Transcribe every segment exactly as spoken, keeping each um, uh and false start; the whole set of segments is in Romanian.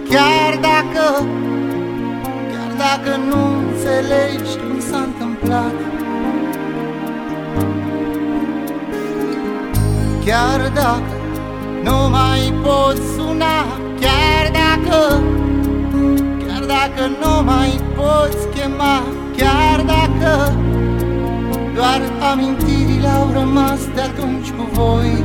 Chiar dacă, chiar dacă nu înțelegi cum s-a întâmplat, chiar dacă nu mai poți suna, chiar dacă, chiar dacă nu mai poți chema, chiar dacă doar amintirile au rămas de atunci cu voi.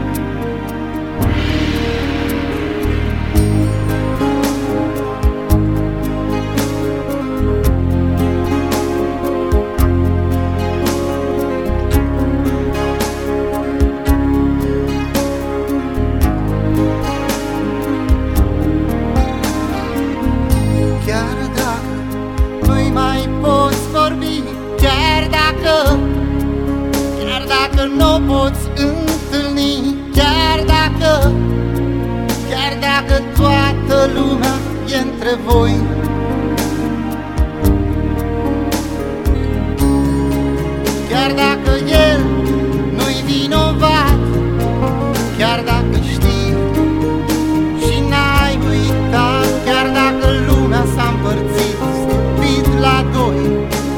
Dacă nu poți întâlni, chiar dacă, chiar dacă toată lumea e între voi, chiar dacă el nu-i vinovat, chiar dacă știi și n-ai uitat, chiar dacă lumea s-a împărțit stupid la doi,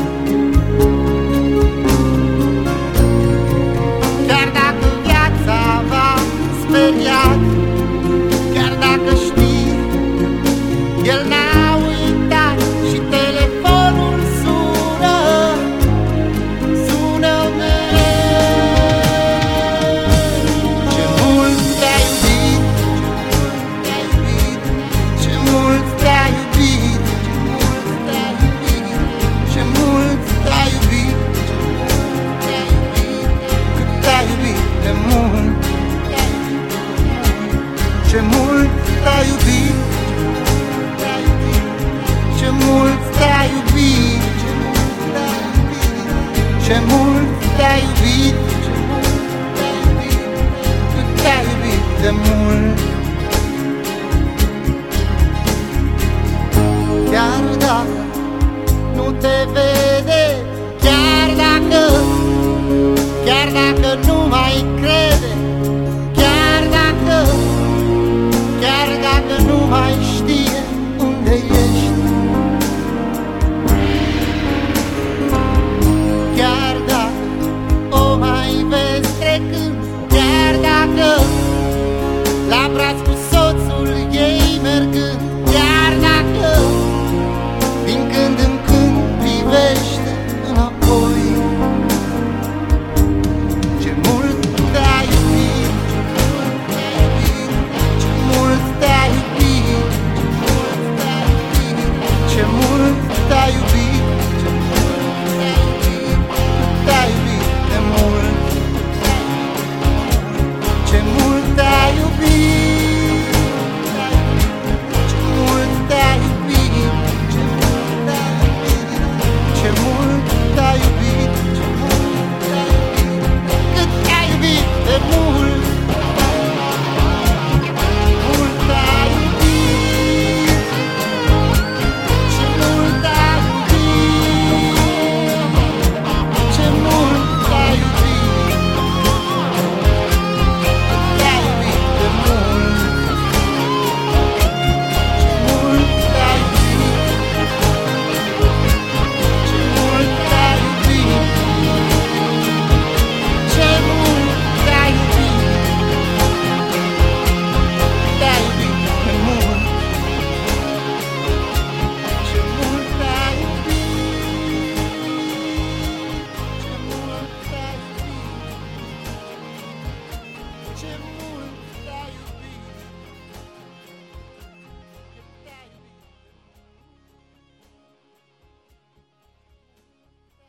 chiar dacă știi, el n-a uitat și telefonul sună, sună mereu. Ce mult te-a iubit, ce mult te-a iubit, ce mult te-a iubit, cât te-a iubit de mult. Ce mult te-a iubit, ce mult te-a iubit, ce mult te-a iubit, cât te-a iubit de mult.